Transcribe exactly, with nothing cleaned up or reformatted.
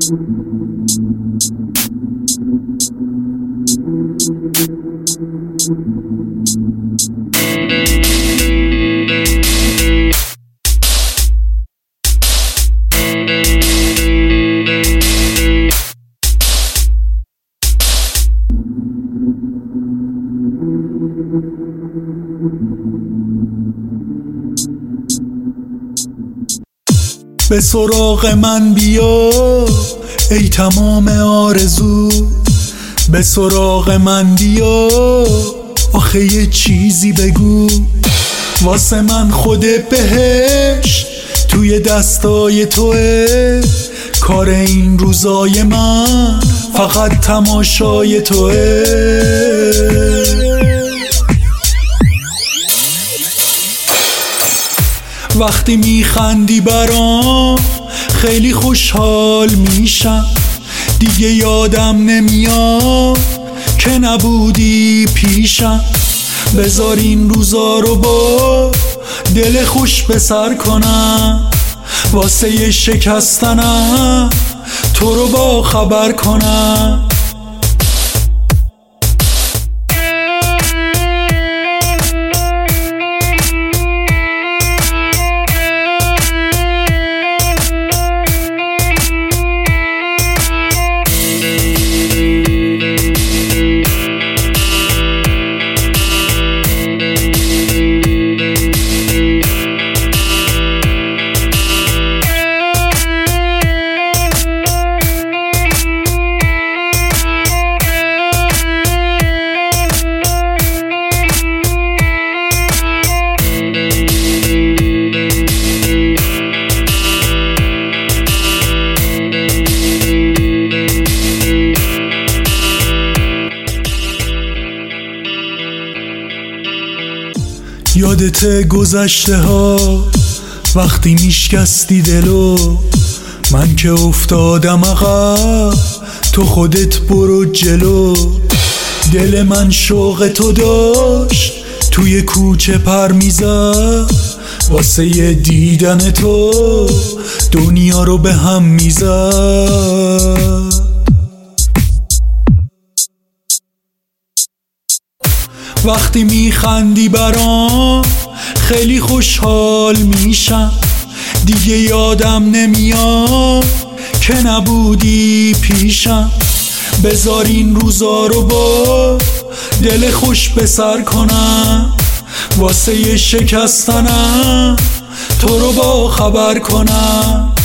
به سراغ من بیا ای تمام آرزو، به سراغ من بیا آخه یه چیزی بگو. واسه من خود بهشت توی دستای توه، کار این روزای من فقط تماشای توه. وقتی میخندی برام خیلی خوشحال میشم، دیگه یادم نمیاد که نبودی پیشم. بذار این روزا رو با دل خوش به سر کنم، واسه یه شکستنم تو رو با خبر کنم. یادت گذشته ها وقتی میشکستی دلو، من که افتادم عقب تو خودت برو جلو. دل من شوق تو داشت توی کوچه پر میزد، واسه یه دیدن تو دنیا رو به هم میزد. وقتی میخندی برام خیلی خوشحال میشم، دیگه یادم نمیاد که نبودی پیشم. بذار این روزا رو با دل خوش به سر کنم، واسه یه شکستنم تو رو با خبر کنم.